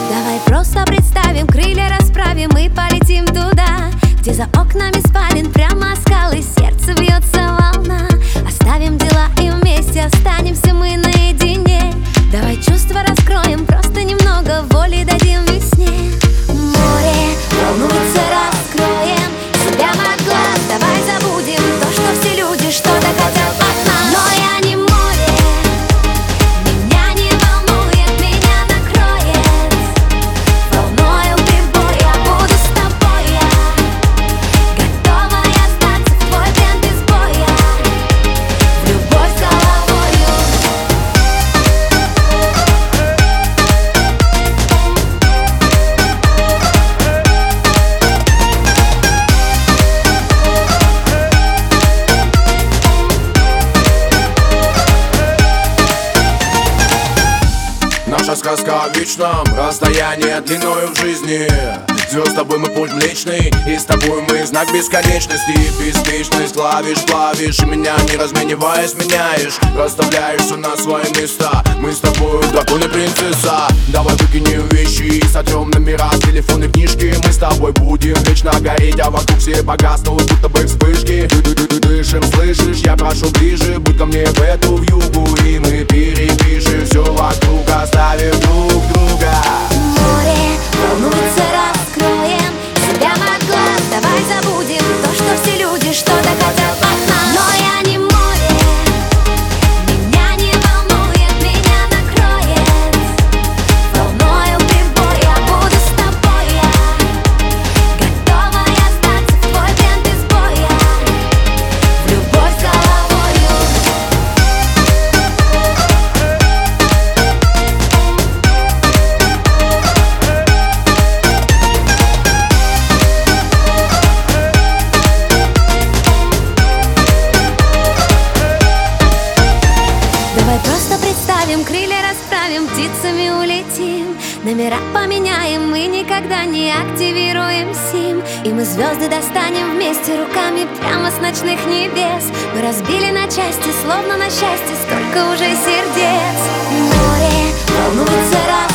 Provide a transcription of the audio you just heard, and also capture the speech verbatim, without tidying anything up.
Давай просто представим, крылья расправим и полетим туда, где за окнами спален прямо скалы, сердце бьется волна. Оставим дела и вместе останемся мы наедине. Давай чувства раскроем, просто немного воли дадим весне. Море волнуется, раскроем себя от глаз. Давай забудем то, что все люди что-то хотят от нас. Но я не море, меня не волнует, меня накроет волною прибой. Я буду с тобой, я готова я сдаться в твой плен без боя, в любовь головою. Наша сказка о вечном расстоянии длиною в жизни. Звезд с тобой мы путь млечный, и с тобой мы знак бесконечности. Беспечность ловишь, плавишь, и меня не размениваясь меняешь. Расставляешь все на свои места. Мы с тобой дракон и принцесса. Давай выкинем вещи и сотрем номера с телефонной книжки. Мы с тобой будем вечно гореть, а вокруг все погаснут, будто бы вспышки. Дышим, слышишь, я прошу ближе, будь ко мне в эту вьюгу, и мы перепишем все вокруг, оставив друг друга. Море волнуется, раскроем себя от глаз. Давай забудем то, что все люди что-то хотят от нас. Но я не море, меня не волнует, меня накроет волною прибой. Я буду с тобой, я готова я сдаться в твой плен без боя, в любовь головою. Давай просто представим, крылья расправим, птицами улетим. Номера поменяем, мы никогда не активируем сим. И мы звезды достанем вместе руками прямо с ночных небес. Мы разбили на части, словно на счастье, сколько уже сердец. Море волнуется, раз